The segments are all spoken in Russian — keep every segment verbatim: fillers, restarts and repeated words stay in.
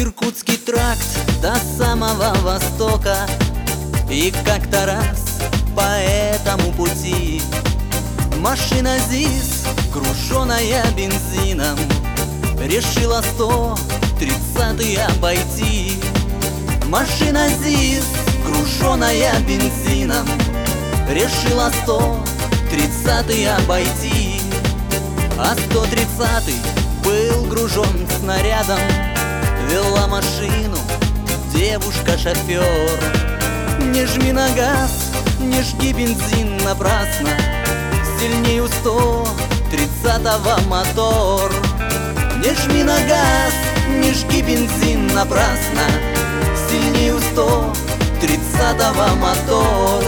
Иркутский тракт до самого востока. И как-то раз по этому пути машина ЗИС, груженая бензином, решила сто тридцатый обойти. Машина ЗИС, груженая бензином, решила сто тридцатый обойти. А сто тридцатый был гружен снарядом, вела машину девушка-шофер. Не жми на газ, не жги бензин напрасно, сильней у сто тридцатого мотор. Не жми на газ, не жги бензин напрасно, сильней у сто тридцатого мотор.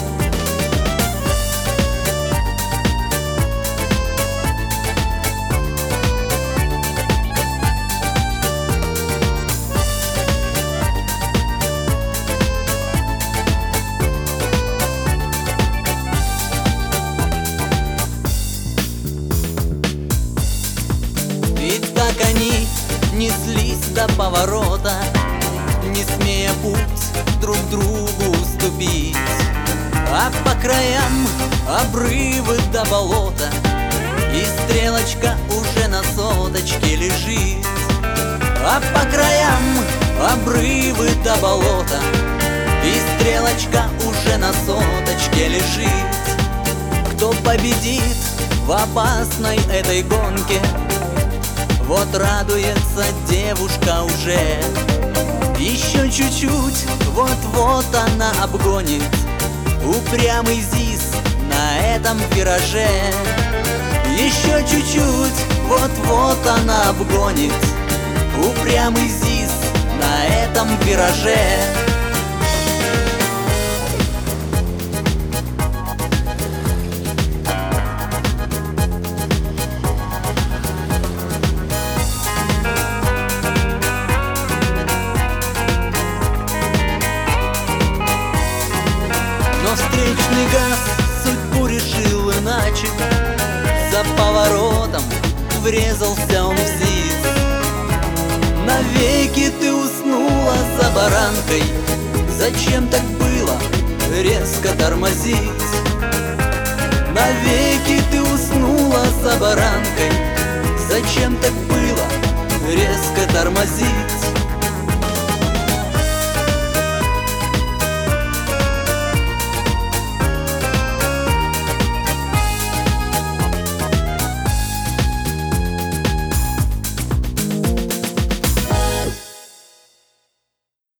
Ведь так они неслись до поворота, не смея путь друг другу уступить. А по краям обрывы до болота, и стрелочка уже на соточке лежит. А по краям обрывы до болота, и стрелочка уже на соточке лежит. Кто победит в опасной этой гонке, вот радуется девушка уже. Еще чуть-чуть, вот-вот она обгонит упрямый ЗИС на этом вираже. Еще чуть-чуть, вот-вот она обгонит упрямый ЗИС на этом вираже. Но встречный газ судьбу решил иначе, за поворотом врезался он в ЗИС. Навеки ты уснула за баранкой, зачем так было резко тормозить? Навеки ты уснула за баранкой, зачем так было резко тормозить?